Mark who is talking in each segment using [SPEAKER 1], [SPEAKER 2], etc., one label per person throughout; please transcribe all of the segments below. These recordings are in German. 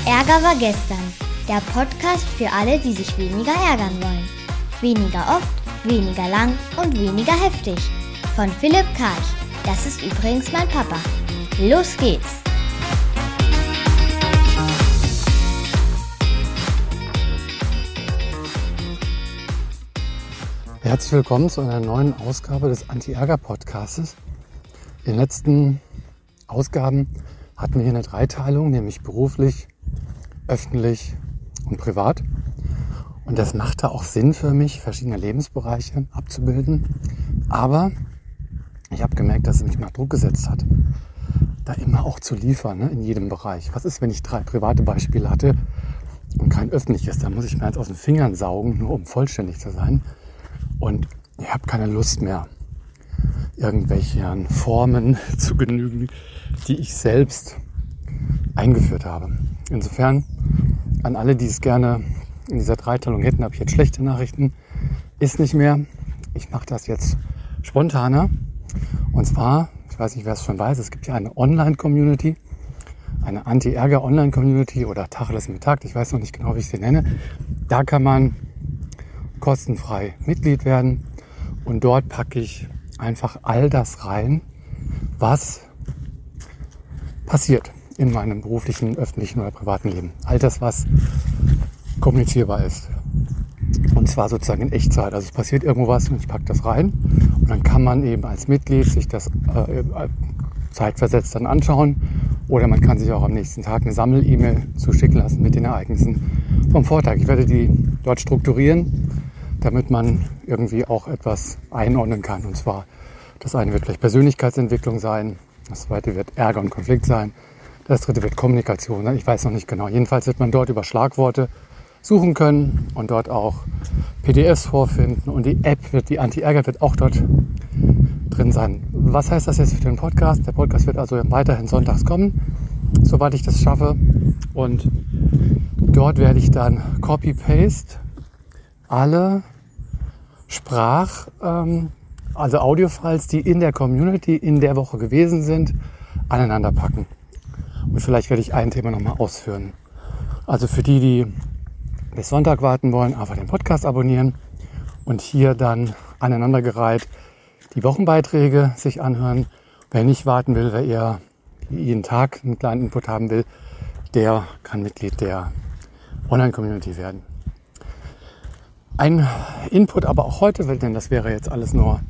[SPEAKER 1] Ärger war gestern. Der Podcast für alle, die sich weniger ärgern wollen. Weniger oft, weniger lang und weniger heftig. Von Philipp Karch. Das ist übrigens mein Papa. Los geht's!
[SPEAKER 2] Herzlich willkommen zu einer neuen Ausgabe des Anti-Ärger-Podcastes. In den letzten Ausgaben hatten wir hier eine Dreiteilung, nämlich beruflich, öffentlich und privat. Und das machte auch Sinn für mich, verschiedene Lebensbereiche abzubilden. Aber ich habe gemerkt, dass es mich mal Druck gesetzt hat, da immer auch zu liefern, in jedem Bereich. Was ist, wenn ich 3 private Beispiele hatte und kein öffentliches? Da muss ich mir eins aus den Fingern saugen, nur um vollständig zu sein. Und ich habe keine Lust mehr, irgendwelchen Formen zu genügen, die ich selbst eingeführt habe. Insofern, an alle, die es gerne in dieser Dreiteilung hätten, habe ich jetzt schlechte Nachrichten. Ist nicht mehr. Ich mache das jetzt spontaner. Und zwar, ich weiß nicht, wer es schon weiß, es gibt ja eine Online-Community, eine Anti-Ärger-Online-Community oder Tacheles mit Takt, ich weiß noch nicht genau, wie ich sie nenne. Da kann man kostenfrei Mitglied werden und dort packe ich einfach all das rein, was passiert in meinem beruflichen, öffentlichen oder privaten Leben. All das, was kommunizierbar ist. Und zwar sozusagen in Echtzeit. Also es passiert irgendwo was und ich packe das rein und dann kann man eben als Mitglied sich das zeitversetzt dann anschauen oder man kann sich auch am nächsten Tag eine Sammel-E-Mail zuschicken lassen mit den Ereignissen vom Vortag. Ich werde die dort strukturieren, damit man irgendwie auch etwas einordnen kann. Und zwar, das eine wird vielleicht Persönlichkeitsentwicklung sein, das zweite wird Ärger und Konflikt sein, das dritte wird Kommunikation sein, ich weiß noch nicht genau. Jedenfalls wird man dort über Schlagworte suchen können und dort auch PDFs vorfinden und die App die Anti-Ärger wird auch dort drin sein. Was heißt das jetzt für den Podcast? Der Podcast wird also weiterhin sonntags kommen, soweit ich das schaffe. Und dort werde ich dann Copy-Paste alle also Audiofiles, die in der Community in der Woche gewesen sind, aneinander packen. Und vielleicht werde ich ein Thema nochmal ausführen. Also für die, die bis Sonntag warten wollen, einfach den Podcast abonnieren und hier dann aneinandergereiht die Wochenbeiträge sich anhören. Wer nicht warten will, wer eher jeden Tag einen kleinen Input haben will, der kann Mitglied der Online-Community werden. Ein Input aber auch heute, denn das wäre jetzt alles nur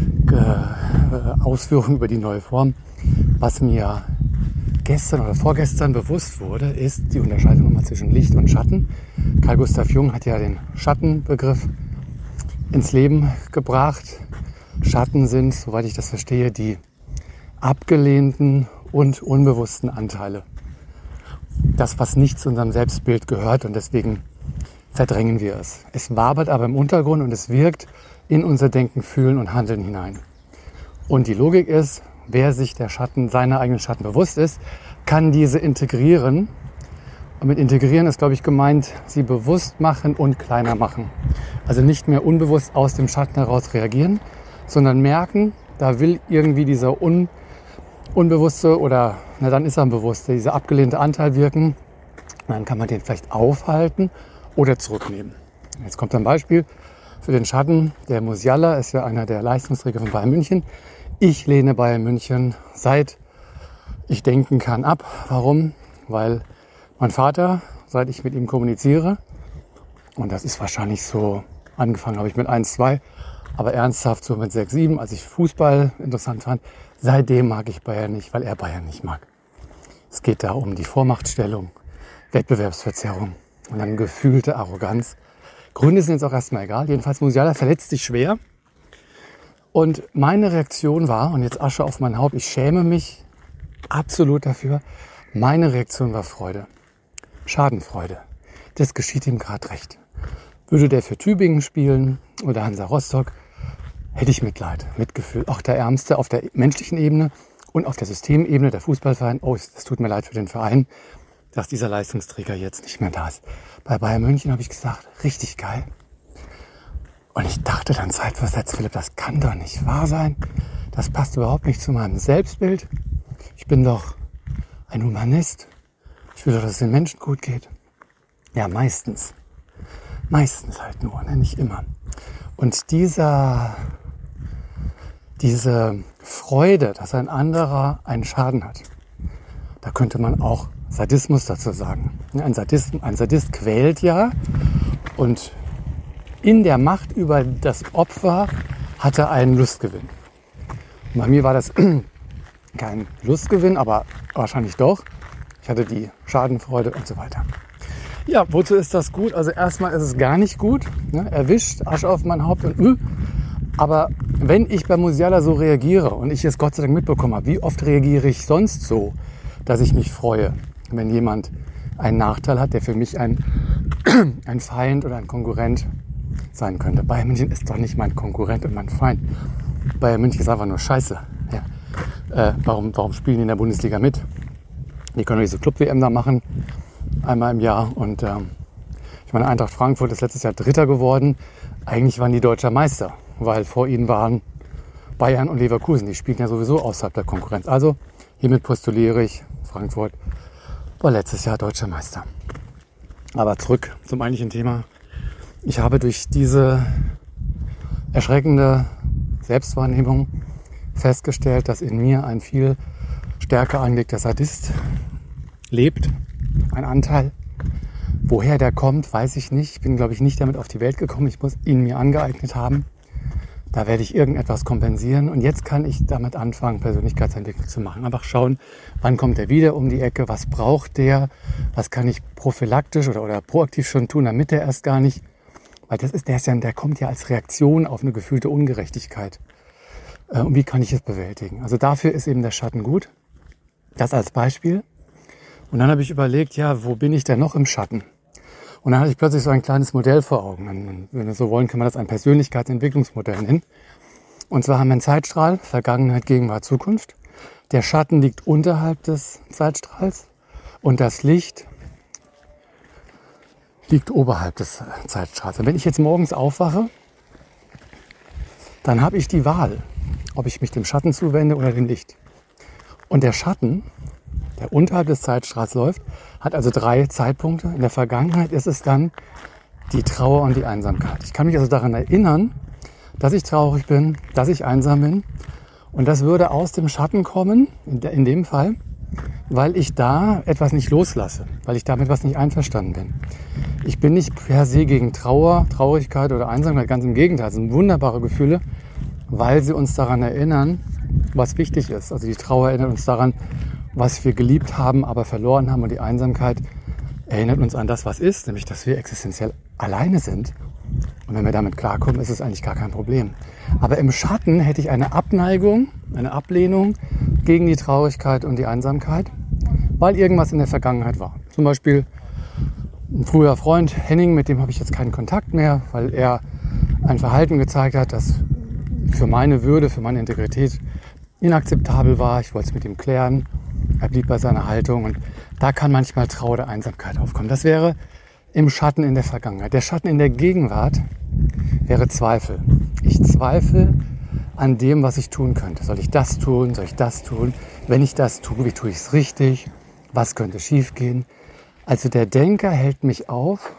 [SPEAKER 2] Ausführung über die neue Form. Was mir gestern oder vorgestern bewusst wurde, ist die Unterscheidung nochmal zwischen Licht und Schatten. Carl Gustav Jung hat ja den Schattenbegriff ins Leben gebracht. Schatten sind, soweit ich das verstehe, die abgelehnten und unbewussten Anteile. Das, was nicht zu unserem Selbstbild gehört und deswegen verdrängen wir es. Es wabert aber im Untergrund und es wirkt in unser Denken, Fühlen und Handeln hinein. Und die Logik ist, wer sich seiner eigenen Schatten bewusst ist, kann diese integrieren. Und mit integrieren ist, glaube ich, gemeint, sie bewusst machen und kleiner machen. Also nicht mehr unbewusst aus dem Schatten heraus reagieren, sondern merken, da will irgendwie dieser unbewusste oder, dann ist er ein bewusster, dieser abgelehnte Anteil wirken. Und dann kann man den vielleicht aufhalten oder zurücknehmen. Jetzt kommt ein Beispiel für den Schatten. Der Musiala ist ja einer der Leistungsträger von Bayern München. Ich lehne Bayern München seit ich denken kann ab. Warum? Weil mein Vater, seit ich mit ihm kommuniziere, und das ist wahrscheinlich so, angefangen habe ich mit 1, 2, aber ernsthaft so mit 6, 7, als ich Fußball interessant fand, seitdem mag ich Bayern nicht, weil er Bayern nicht mag. Es geht da um die Vormachtstellung, Wettbewerbsverzerrung und dann gefühlte Arroganz. Gründe sind jetzt auch erstmal egal. Jedenfalls Musiala verletzt sich schwer. Und meine Reaktion war, und jetzt Asche auf mein Haupt, ich schäme mich absolut dafür, meine Reaktion war Freude. Schadenfreude. Das geschieht ihm gerade recht. Würde der für Tübingen spielen oder Hansa Rostock, hätte ich Mitleid, Mitgefühl. Auch der Ärmste auf der menschlichen Ebene und auf der Systemebene, der Fußballverein. Oh, es tut mir leid für den Verein, dass dieser Leistungsträger jetzt nicht mehr da ist. Bei Bayern München habe ich gesagt, richtig geil. Und ich dachte dann zeitversetzt, Philipp, das kann doch nicht wahr sein. Das passt überhaupt nicht zu meinem Selbstbild. Ich bin doch ein Humanist. Ich will doch, dass es den Menschen gut geht. Ja, meistens. Meistens halt nur, ne? Nicht immer. Und diese Freude, dass ein anderer einen Schaden hat, da könnte man auch Sadismus dazu sagen. Ein Sadist quält ja und in der Macht über das Opfer hat er einen Lustgewinn. Und bei mir war das kein Lustgewinn, aber wahrscheinlich doch. Ich hatte die Schadenfreude und so weiter. Ja, wozu ist das gut? Also erstmal ist es gar nicht gut. Ne? Erwischt, Asche auf mein Haupt und Aber wenn ich bei Musiala so reagiere und ich es Gott sei Dank mitbekommen habe, wie oft reagiere ich sonst so, dass ich mich freue, wenn jemand einen Nachteil hat, der für mich ein Feind oder ein Konkurrent sein könnte. Bayern München ist doch nicht mein Konkurrent und mein Feind. Bayern München ist einfach nur Scheiße. Ja. Warum spielen die in der Bundesliga mit? Die können doch diese Club-WM da machen, einmal im Jahr. Und ich meine, Eintracht Frankfurt ist letztes Jahr Dritter geworden. Eigentlich waren die Deutscher Meister, weil vor ihnen waren Bayern und Leverkusen. Die spielen ja sowieso außerhalb der Konkurrenz. Also hiermit postuliere ich, Frankfurt war letztes Jahr Deutscher Meister. Aber zurück zum eigentlichen Thema. Ich habe durch diese erschreckende Selbstwahrnehmung festgestellt, dass in mir ein viel stärker angelegter Sadist lebt. Ein Anteil. Woher der kommt, weiß ich nicht. Ich bin, glaube ich, nicht damit auf die Welt gekommen. Ich muss ihn mir angeeignet haben. Da werde ich irgendetwas kompensieren. Und jetzt kann ich damit anfangen, Persönlichkeitsentwicklung zu machen. Einfach schauen, wann kommt er wieder um die Ecke, was braucht der, was kann ich prophylaktisch oder proaktiv schon tun, damit er erst gar nicht, weil der kommt ja als Reaktion auf eine gefühlte Ungerechtigkeit. Und wie kann ich es bewältigen? Also dafür ist eben der Schatten gut. Das als Beispiel. Und dann habe ich überlegt, ja, wo bin ich denn noch im Schatten? Und dann hatte ich plötzlich so ein kleines Modell vor Augen. Wenn wir so wollen, kann man das ein Persönlichkeitsentwicklungsmodell nennen. Und zwar haben wir einen Zeitstrahl, Vergangenheit, Gegenwart, Zukunft. Der Schatten liegt unterhalb des Zeitstrahls und das Licht liegt oberhalb des Zeitstrahls. Und wenn ich jetzt morgens aufwache, dann habe ich die Wahl, ob ich mich dem Schatten zuwende oder dem Licht. Und der Schatten, der unterhalb des Zeitstrahls läuft, hat also 3 Zeitpunkte. In der Vergangenheit ist es dann die Trauer und die Einsamkeit. Ich kann mich also daran erinnern, dass ich traurig bin, dass ich einsam bin. Und das würde aus dem Schatten kommen, in dem Fall, weil ich da etwas nicht loslasse, weil ich damit was nicht einverstanden bin. Ich bin nicht per se gegen Trauer, Traurigkeit oder Einsamkeit, ganz im Gegenteil. Es sind wunderbare Gefühle, weil sie uns daran erinnern, was wichtig ist. Also die Trauer erinnert uns daran, was wir geliebt haben, aber verloren haben. Und die Einsamkeit erinnert uns an das, was ist, nämlich, dass wir existenziell alleine sind. Und wenn wir damit klarkommen, ist es eigentlich gar kein Problem. Aber im Schatten hätte ich eine Abneigung, eine Ablehnung gegen die Traurigkeit und die Einsamkeit, weil irgendwas in der Vergangenheit war. Zum Beispiel ein früher Freund, Henning, mit dem habe ich jetzt keinen Kontakt mehr, weil er ein Verhalten gezeigt hat, das für meine Würde, für meine Integrität inakzeptabel war. Ich wollte es mit ihm klären. Er blieb bei seiner Haltung und da kann manchmal Trauer oder Einsamkeit aufkommen. Das wäre im Schatten in der Vergangenheit. Der Schatten in der Gegenwart wäre Zweifel. Ich zweifle an dem, was ich tun könnte. Soll ich das tun? Soll ich das tun? Wenn ich das tue, wie tue ich es richtig? Was könnte schiefgehen? Also der Denker hält mich auf,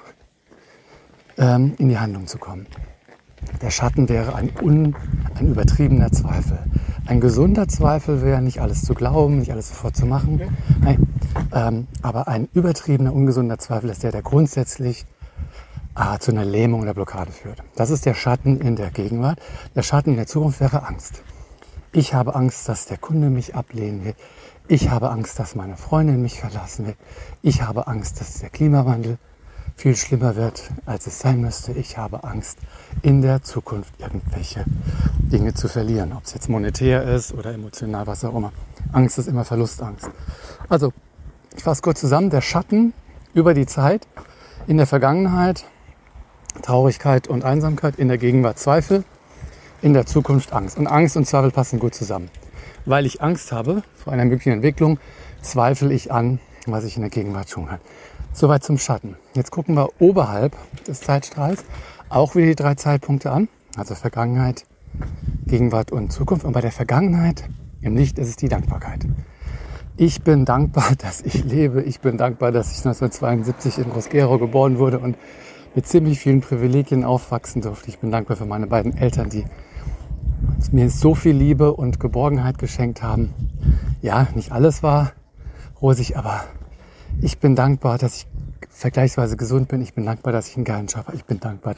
[SPEAKER 2] in die Handlung zu kommen. Der Schatten wäre ein übertriebener Zweifel. Ein gesunder Zweifel wäre, nicht alles zu glauben, nicht alles sofort zu machen. Nein, aber ein übertriebener, ungesunder Zweifel ist der grundsätzlich zu einer Lähmung oder Blockade führt. Das ist der Schatten in der Gegenwart. Der Schatten in der Zukunft wäre Angst. Ich habe Angst, dass der Kunde mich ablehnen wird. Ich habe Angst, dass meine Freundin mich verlassen wird. Ich habe Angst, dass der Klimawandel viel schlimmer wird, als es sein müsste. Ich habe Angst, in der Zukunft irgendwelche Dinge zu verlieren. Ob es jetzt monetär ist oder emotional, was auch immer. Angst ist immer Verlustangst. Also, ich fasse kurz zusammen. Der Schatten über die Zeit, in der Vergangenheit Traurigkeit und Einsamkeit, in der Gegenwart Zweifel, in der Zukunft Angst. Und Angst und Zweifel passen gut zusammen. Weil ich Angst habe vor einer möglichen Entwicklung, zweifle ich an, was ich in der Gegenwart tun kann. Soweit zum Schatten. Jetzt gucken wir oberhalb des Zeitstrahls auch wieder die 3 Zeitpunkte an. Also Vergangenheit, Gegenwart und Zukunft. Und bei der Vergangenheit, im Licht, ist es die Dankbarkeit. Ich bin dankbar, dass ich lebe. Ich bin dankbar, dass ich 1972 in Rosquero geboren wurde und mit ziemlich vielen Privilegien aufwachsen durfte. Ich bin dankbar für meine beiden Eltern, die mir so viel Liebe und Geborgenheit geschenkt haben. Ja, nicht alles war rosig, aber ich bin dankbar, dass ich vergleichsweise gesund bin. Ich bin dankbar, dass ich einen geilen Job habe. Ich bin dankbar.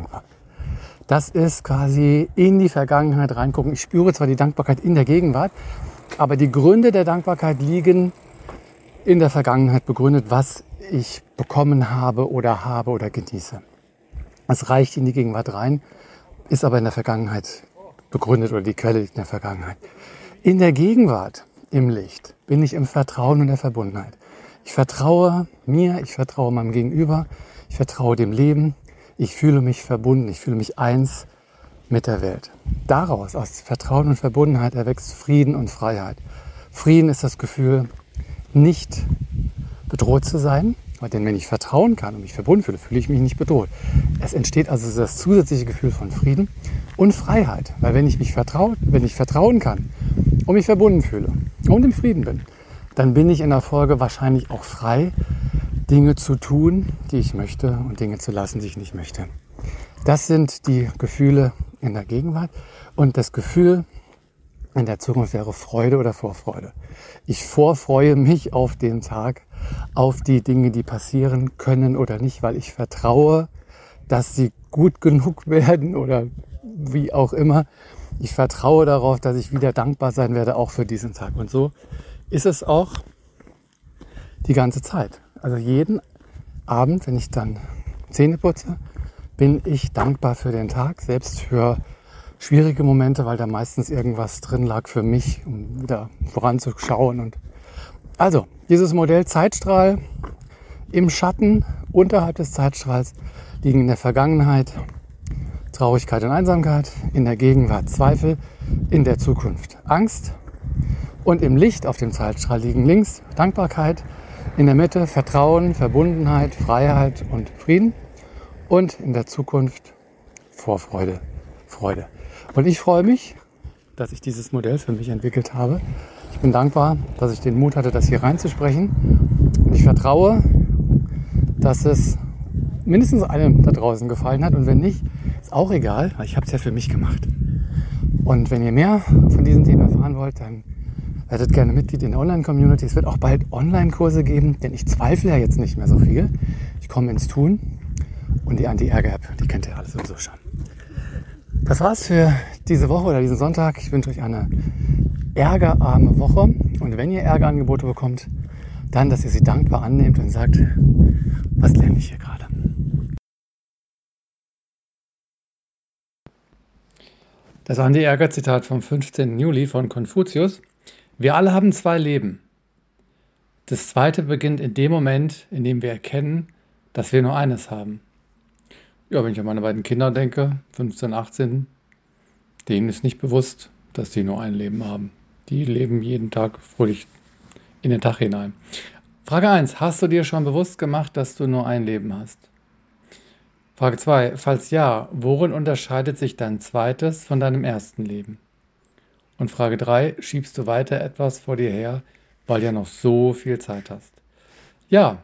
[SPEAKER 2] Das ist quasi in die Vergangenheit reingucken. Ich spüre zwar die Dankbarkeit in der Gegenwart, aber die Gründe der Dankbarkeit liegen in der Vergangenheit begründet, was ich bekommen habe oder genieße. Es reicht in die Gegenwart rein, ist aber in der Vergangenheit begründet oder die Quelle liegt in der Vergangenheit. In der Gegenwart, im Licht, bin ich im Vertrauen und der Verbundenheit. Ich vertraue mir, ich vertraue meinem Gegenüber, ich vertraue dem Leben, ich fühle mich verbunden, ich fühle mich eins mit der Welt. Daraus, aus Vertrauen und Verbundenheit, erwächst Frieden und Freiheit. Frieden ist das Gefühl, nicht bedroht zu sein, denn wenn ich vertrauen kann und mich verbunden fühle, fühle ich mich nicht bedroht. Es entsteht also das zusätzliche Gefühl von Frieden und Freiheit, weil wenn ich vertrauen kann und mich verbunden fühle und im Frieden bin, dann bin ich in der Folge wahrscheinlich auch frei, Dinge zu tun, die ich möchte und Dinge zu lassen, die ich nicht möchte. Das sind die Gefühle in der Gegenwart und das Gefühl in der Zukunft wäre Freude oder Vorfreude. Ich vorfreue mich auf den Tag, auf die Dinge, die passieren können oder nicht, weil ich vertraue, dass sie gut genug werden oder wie auch immer. Ich vertraue darauf, dass ich wieder dankbar sein werde, auch für diesen Tag. Und so ist es auch die ganze Zeit. Also jeden Abend, wenn ich dann Zähne putze, bin ich dankbar für den Tag, selbst für schwierige Momente, weil da meistens irgendwas drin lag für mich, um wieder voranzuschauen. Und also, dieses Modell Zeitstrahl im Schatten, unterhalb des Zeitstrahls, liegen in der Vergangenheit Traurigkeit und Einsamkeit, in der Gegenwart Zweifel, in der Zukunft Angst und im Licht auf dem Zeitstrahl liegen links Dankbarkeit, in der Mitte Vertrauen, Verbundenheit, Freiheit und Frieden und in der Zukunft Vorfreude, Freude. Und ich freue mich, dass ich dieses Modell für mich entwickelt habe. Ich bin dankbar, dass ich den Mut hatte, das hier reinzusprechen. Und ich vertraue, dass es mindestens einem da draußen gefallen hat. Und wenn nicht, ist auch egal, weil ich habe es ja für mich gemacht. Und wenn ihr mehr von diesem Thema erfahren wollt, dann werdet gerne Mitglied in der Online-Community. Es wird auch bald Online-Kurse geben, denn ich zweifle ja jetzt nicht mehr so viel. Ich komme ins Tun und die Anti-Ärger-App, die kennt ihr alle sowieso schon. Das war's für diese Woche oder diesen Sonntag. Ich wünsche euch eine ärgerarme Woche. Und wenn ihr Ärgerangebote bekommt, dann, dass ihr sie dankbar annehmt und sagt, was lerne ich hier gerade? Das Anti-Ärger-Zitat vom 15. Juli von Konfuzius. Wir alle haben 2 Leben. Das zweite beginnt in dem Moment, in dem wir erkennen, dass wir nur eines haben. Ja, wenn ich an meine beiden Kinder denke, 15, 18, denen ist nicht bewusst, dass die nur ein Leben haben. Die leben jeden Tag fröhlich in den Tag hinein. Frage 1. Hast du dir schon bewusst gemacht, dass du nur ein Leben hast? Frage 2. Falls ja, worin unterscheidet sich dein zweites von deinem ersten Leben? Und Frage 3. Schiebst du weiter etwas vor dir her, weil du ja noch so viel Zeit hast? Ja.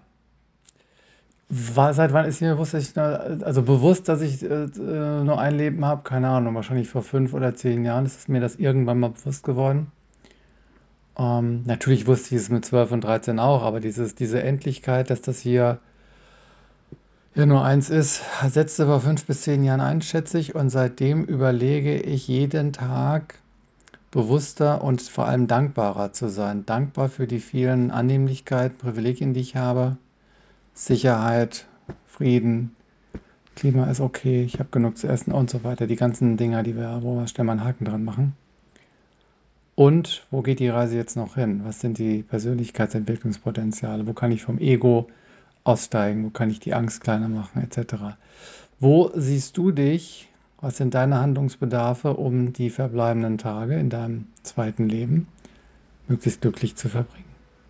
[SPEAKER 2] Seit wann ist mir bewusst, dass ich nur ein Leben habe? Keine Ahnung, wahrscheinlich vor 5 oder 10 Jahren ist mir das irgendwann mal bewusst geworden. Natürlich wusste ich es mit 12 und 13 auch, aber diese Endlichkeit, dass das hier ja nur eins ist, setzte vor 5 bis 10 Jahren ein, schätze ich. Und seitdem überlege ich jeden Tag bewusster und vor allem dankbarer zu sein. Dankbar für die vielen Annehmlichkeiten, Privilegien, die ich habe. Sicherheit, Frieden, Klima ist okay, ich habe genug zu essen und so weiter. Die ganzen Dinger, wo wir schnell mal einen Haken dran machen. Und wo geht die Reise jetzt noch hin? Was sind die Persönlichkeitsentwicklungspotenziale? Wo kann ich vom Ego aussteigen? Wo kann ich die Angst kleiner machen, etc.? Wo siehst du dich? Was sind deine Handlungsbedarfe, um die verbleibenden Tage in deinem zweiten Leben möglichst glücklich zu verbringen?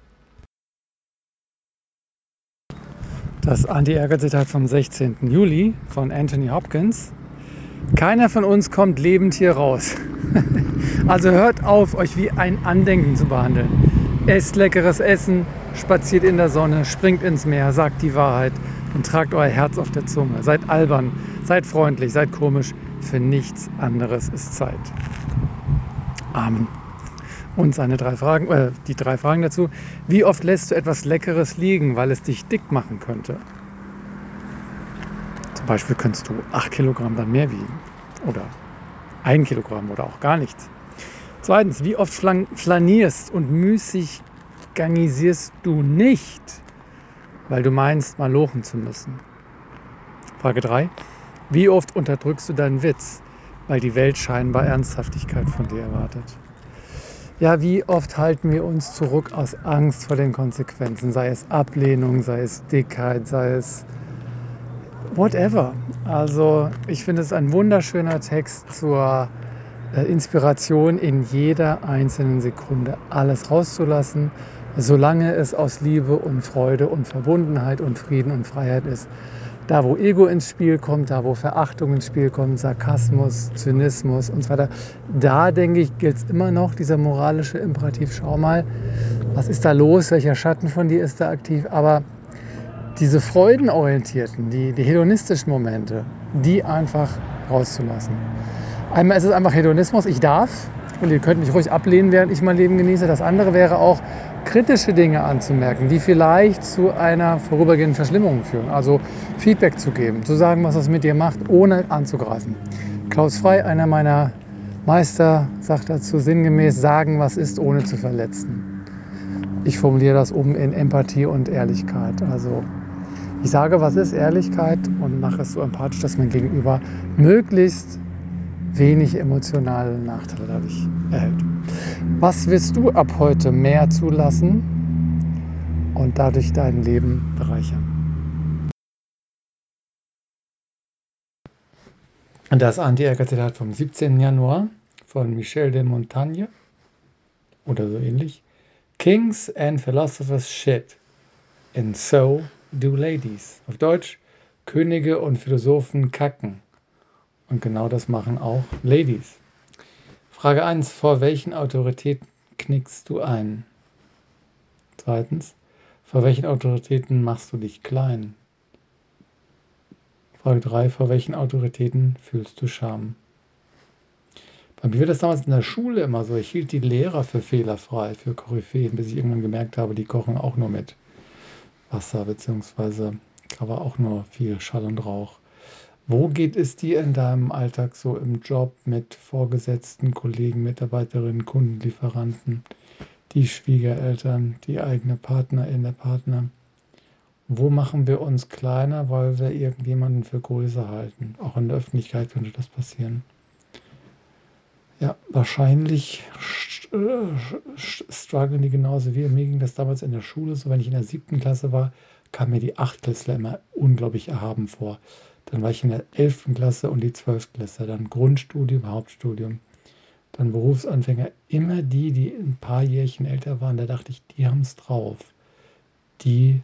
[SPEAKER 2] Das Anti-Ärger-Zitat vom 16. Juli von Anthony Hopkins. Keiner von uns kommt lebend hier raus. Also hört auf, euch wie ein Andenken zu behandeln. Esst leckeres Essen, spaziert in der Sonne, springt ins Meer, sagt die Wahrheit und tragt euer Herz auf der Zunge. Seid albern, seid freundlich, seid komisch. Für nichts anderes ist Zeit. Amen. Und die 3 Fragen dazu. Wie oft lässt du etwas Leckeres liegen, weil es dich dick machen könnte? Zum Beispiel könntest du 8 Kilogramm dann mehr wiegen. Oder 1 Kilogramm oder auch gar nichts. 2. Wie oft flanierst und müßiggangisierst du nicht, weil du meinst, malochen zu müssen? Frage 3. Wie oft unterdrückst du deinen Witz, weil die Welt scheinbar Ernsthaftigkeit von dir erwartet? Ja, wie oft halten wir uns zurück aus Angst vor den Konsequenzen, sei es Ablehnung, sei es Dickheit, sei es whatever. Also ich finde es ein wunderschöner Text zur Inspiration, in jeder einzelnen Sekunde alles rauszulassen, solange es aus Liebe und Freude und Verbundenheit und Frieden und Freiheit ist. Da, wo Ego ins Spiel kommt, da, wo Verachtung ins Spiel kommt, Sarkasmus, Zynismus und so weiter, da, denke ich, gilt es immer noch, dieser moralische Imperativ. Schau mal, was ist da los, welcher Schatten von dir ist da aktiv, aber diese freudenorientierten, die hedonistischen Momente, die einfach rauszulassen. Einmal ist es einfach Hedonismus, ich darf, und ihr könnt mich ruhig ablehnen, während ich mein Leben genieße. Das andere wäre auch, kritische Dinge anzumerken, die vielleicht zu einer vorübergehenden Verschlimmerung führen. Also Feedback zu geben, zu sagen, was das mit dir macht, ohne anzugreifen. Klaus Frey, einer meiner Meister, sagt dazu sinngemäß, sagen, was ist, ohne zu verletzen. Ich formuliere das in Empathie und Ehrlichkeit. Also ich sage, was ist Ehrlichkeit und mache es so empathisch, dass mein Gegenüber möglichst wenig emotionale Nachteile dadurch erhält. Was willst du ab heute mehr zulassen und dadurch dein Leben bereichern? Das Anti-Ärger-Zitat vom 17. Januar von Michel de Montaigne oder so ähnlich. Kings and philosophers shit, and so do ladies. Auf Deutsch, Könige und Philosophen kacken. Und genau das machen auch Ladies. Frage 1. Vor welchen Autoritäten knickst du ein? 2. Vor welchen Autoritäten machst du dich klein? Frage 3. Vor welchen Autoritäten fühlst du Scham? Bei mir war das damals in der Schule immer so. Ich hielt die Lehrer für fehlerfrei, für Koryphäen, bis ich irgendwann gemerkt habe, die kochen auch nur mit Wasser, beziehungsweise da war auch nur viel Schall und Rauch. Wo geht es dir in deinem Alltag so im Job mit Vorgesetzten, Kollegen, Mitarbeiterinnen, Kunden, Lieferanten, die Schwiegereltern, die eigene Partnerin, der Partner? Wo machen wir uns kleiner, weil wir irgendjemanden für größer halten? Auch in der Öffentlichkeit könnte das passieren. Ja, wahrscheinlich strugglen die genauso wie mir. Ging das damals in der Schule so, wenn ich in der 7. Klasse war, kam mir die 8-Klässler immer unglaublich erhaben vor. Dann war ich in der 11. Klasse und die 12. Klasse, dann Grundstudium, Hauptstudium, dann Berufsanfänger. Immer die ein paar Jährchen älter waren, da dachte ich, die haben es drauf. Die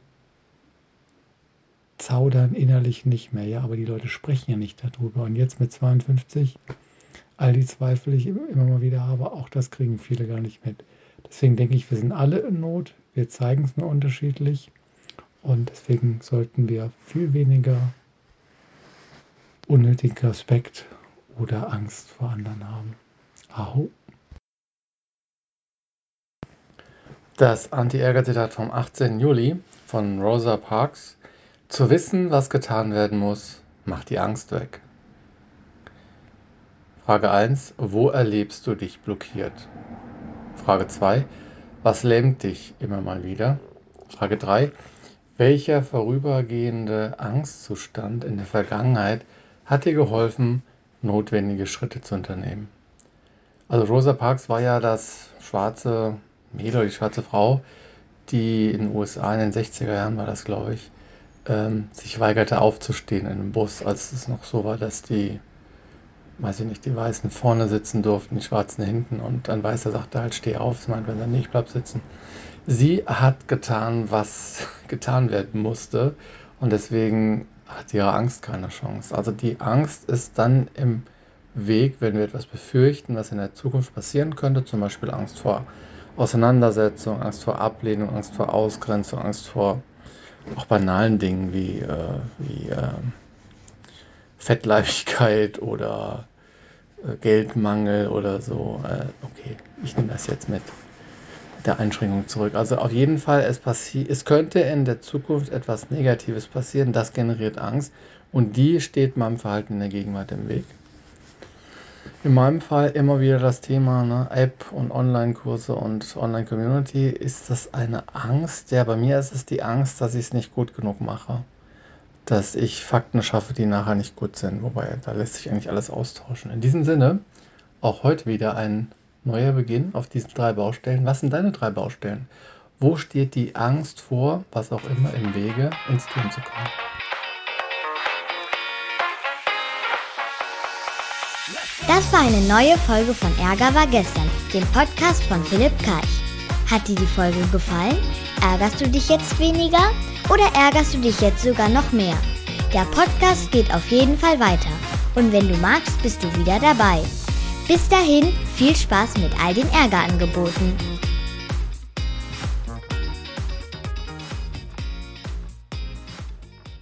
[SPEAKER 2] zaudern innerlich nicht mehr, ja, aber die Leute sprechen ja nicht darüber. Und jetzt mit 52, all die Zweifel, die ich immer mal wieder habe, auch das kriegen viele gar nicht mit. Deswegen denke ich, wir sind alle in Not, wir zeigen es nur unterschiedlich und deswegen sollten wir viel weniger unnötigen Respekt oder Angst vor anderen haben. Aho. Das Anti-Ärger-Zitat vom 18. Juli von Rosa Parks. Zu wissen, was getan werden muss, macht die Angst weg. Frage 1. Wo erlebst du dich blockiert? Frage 2. Was lähmt dich immer mal wieder? Frage 3. Welcher vorübergehende Angstzustand in der Vergangenheit hat dir geholfen, notwendige Schritte zu unternehmen? Also Rosa Parks war ja das schwarze Mädel oder die schwarze Frau, die in den USA in den 60er Jahren war das, glaube ich, sich weigerte aufzustehen in einem Bus, als es noch so war, dass die Weißen vorne sitzen durften, die Schwarzen hinten und ein Weißer sagte halt, steh auf, das meint, wenn er nicht, bleib sitzen. Sie hat getan, was getan werden musste und deswegen hat ihre Angst keine Chance. Also die Angst ist dann im Weg, wenn wir etwas befürchten, was in der Zukunft passieren könnte, zum Beispiel Angst vor Auseinandersetzung, Angst vor Ablehnung, Angst vor Ausgrenzung, Angst vor auch banalen Dingen wie Fettleibigkeit oder Geldmangel oder so. Okay, ich nehme das jetzt mit der Einschränkung zurück. Also auf jeden Fall, es könnte in der Zukunft etwas Negatives passieren, das generiert Angst und die steht meinem Verhalten in der Gegenwart im Weg. In meinem Fall immer wieder das Thema App und Online-Kurse und Online-Community. Ist das eine Angst? Ja, bei mir ist es die Angst, dass ich es nicht gut genug mache. Dass ich Fakten schaffe, die nachher nicht gut sind. Wobei, da lässt sich eigentlich alles austauschen. In diesem Sinne, auch heute wieder ein neuer Beginn auf diesen 3 Baustellen. Was sind deine 3 Baustellen? Wo steht die Angst vor, was auch immer, im Wege, ins Tun zu kommen?
[SPEAKER 1] Das war eine neue Folge von Ärger war gestern, dem Podcast von Philipp Karch. Hat dir die Folge gefallen? Ärgerst du dich jetzt weniger oder ärgerst du dich jetzt sogar noch mehr? Der Podcast geht auf jeden Fall weiter und wenn du magst, bist du wieder dabei. Bis dahin, viel Spaß mit all den Ärgerangeboten.